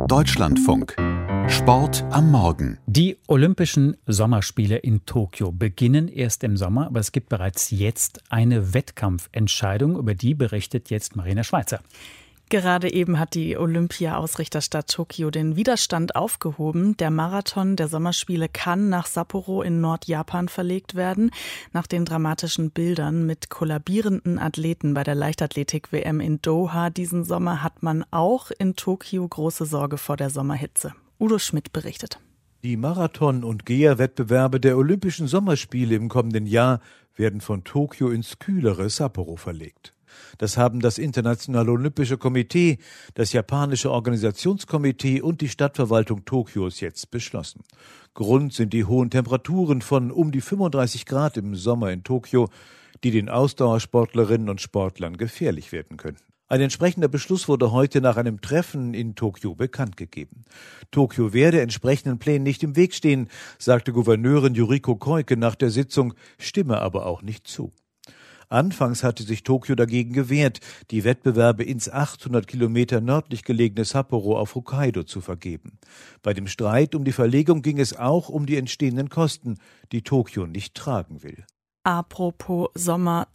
Deutschlandfunk. Sport am Morgen. Die Olympischen Sommerspiele in Tokio beginnen erst im Sommer, aber es gibt bereits jetzt eine Wettkampfentscheidung, über die berichtet jetzt Marina Schweizer. Gerade eben hat die Olympia-Ausrichterstadt Tokio den Widerstand aufgehoben. Der Marathon der Sommerspiele kann nach Sapporo in Nordjapan verlegt werden. Nach den dramatischen Bildern mit kollabierenden Athleten bei der Leichtathletik-WM in Doha diesen Sommer hat man auch in Tokio große Sorge vor der Sommerhitze. Udo Schmidt berichtet. Die Marathon- und Geher-Wettbewerbe der Olympischen Sommerspiele im kommenden Jahr werden von Tokio ins kühlere Sapporo verlegt. Das haben das Internationale Olympische Komitee, das japanische Organisationskomitee und die Stadtverwaltung Tokios jetzt beschlossen. Grund sind die hohen Temperaturen von um die 35 Grad im Sommer in Tokio, die den Ausdauersportlerinnen und Sportlern gefährlich werden könnten. Ein entsprechender Beschluss wurde heute nach einem Treffen in Tokio bekannt gegeben. Tokio werde entsprechenden Plänen nicht im Weg stehen, sagte Gouverneurin Yuriko Koike nach der Sitzung, stimme aber auch nicht zu. Anfangs hatte sich Tokio dagegen gewehrt, die Wettbewerbe ins 800 Kilometer nördlich gelegene Sapporo auf Hokkaido zu vergeben. Bei dem Streit um die Verlegung ging es auch um die entstehenden Kosten, die Tokio nicht tragen will. Apropos Sommer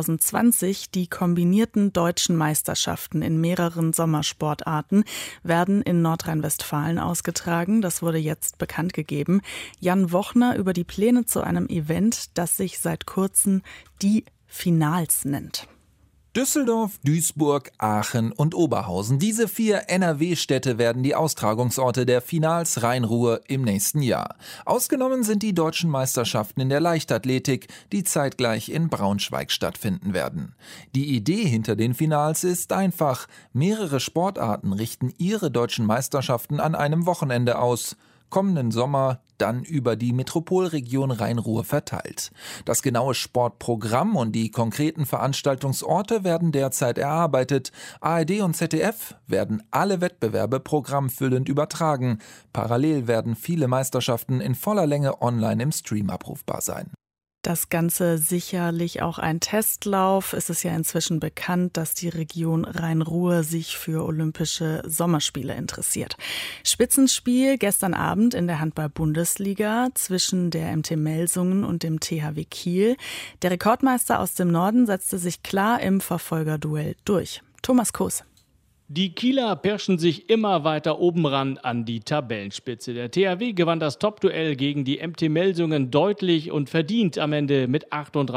2020, die kombinierten deutschen Meisterschaften in mehreren Sommersportarten werden in Nordrhein-Westfalen ausgetragen. Das wurde jetzt bekannt gegeben. Jan Wochner über die Pläne zu einem Event, das sich seit kurzem die Finals nennt. Düsseldorf, Duisburg, Aachen und Oberhausen. Diese 4 NRW-Städte werden die Austragungsorte der Finals Rhein-Ruhr im nächsten Jahr. Ausgenommen sind die deutschen Meisterschaften in der Leichtathletik, die zeitgleich in Braunschweig stattfinden werden. Die Idee hinter den Finals ist einfach. Mehrere Sportarten richten ihre deutschen Meisterschaften an einem Wochenende aus. Kommenden Sommer dann über die Metropolregion Rhein-Ruhr verteilt. Das genaue Sportprogramm und die konkreten Veranstaltungsorte werden derzeit erarbeitet. ARD und ZDF werden alle Wettbewerbe programmfüllend übertragen. Parallel werden viele Meisterschaften in voller Länge online im Stream abrufbar sein. Das Ganze sicherlich auch ein Testlauf. Es ist ja inzwischen bekannt, dass die Region Rhein-Ruhr sich für Olympische Sommerspiele interessiert. Spitzenspiel gestern Abend in der Handball-Bundesliga zwischen der MT Melsungen und dem THW Kiel. Der Rekordmeister aus dem Norden setzte sich klar im Verfolgerduell durch. Thomas Koos. Die Kieler pirschen sich immer weiter oben ran an die Tabellenspitze. Der THW gewann das Topduell gegen die MT Melsungen deutlich und verdient am Ende mit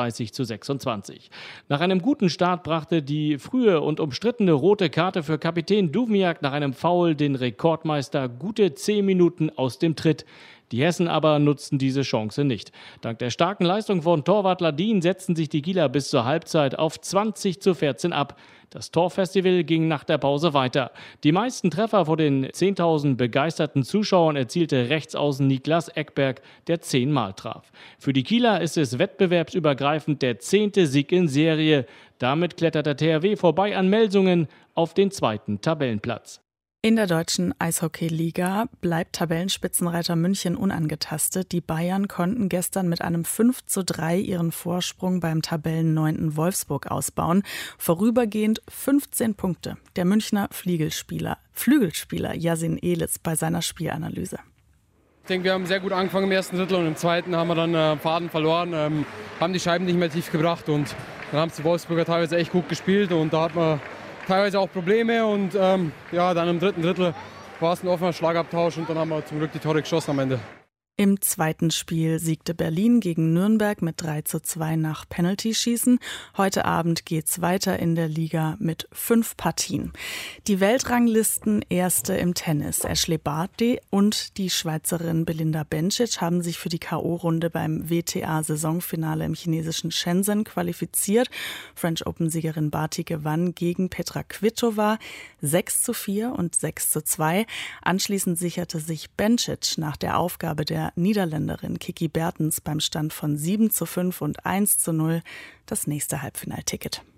38:26. Nach einem guten Start brachte die frühe und umstrittene rote Karte für Kapitän Duvniak nach einem Foul den Rekordmeister gute 10 Minuten aus dem Tritt. Die Hessen aber nutzten diese Chance nicht. Dank der starken Leistung von Torwart Ladin setzten sich die Kieler bis zur Halbzeit auf 20:14 ab. Das Torfestival ging nach der Pause weiter. Die meisten Treffer vor den 10.000 begeisterten Zuschauern erzielte Rechtsaußen Niklas Ekberg, der 10-mal traf. Für die Kieler ist es wettbewerbsübergreifend der 10. Sieg in Serie. Damit klettert der THW vorbei an Melsungen auf den 2. Tabellenplatz. In der deutschen Eishockey-Liga bleibt Tabellenspitzenreiter München unangetastet. Die Bayern konnten gestern mit einem 5:3 ihren Vorsprung beim Tabellen-9. Wolfsburg ausbauen. Vorübergehend 15 Punkte. Der Münchner Flügelspieler Yasin Elis bei seiner Spielanalyse. Ich denke, wir haben sehr gut angefangen im ersten Drittel und im zweiten haben wir dann Faden verloren, haben die Scheiben nicht mehr tief gebracht und dann haben die Wolfsburger teilweise echt gut gespielt und da hat man teilweise auch Probleme und dann im dritten Drittel war es ein offener Schlagabtausch und dann haben wir zum Glück die Tore geschossen am Ende. Im zweiten Spiel siegte Berlin gegen Nürnberg mit 3:2 nach Penaltyschießen. Heute Abend geht's weiter in der Liga mit 5 Partien. Die Weltranglisten-Erste im Tennis, Ashley Barty und die Schweizerin Belinda Bencic haben sich für die K.O.-Runde beim WTA-Saisonfinale im chinesischen Shenzhen qualifiziert. French Open-Siegerin Barty gewann gegen Petra Kvitova 6:4 und 6:2. Anschließend sicherte sich Bencic nach der Aufgabe der Niederländerin Kiki Bertens beim Stand von 7:5 und 1:0 das nächste Halbfinalticket.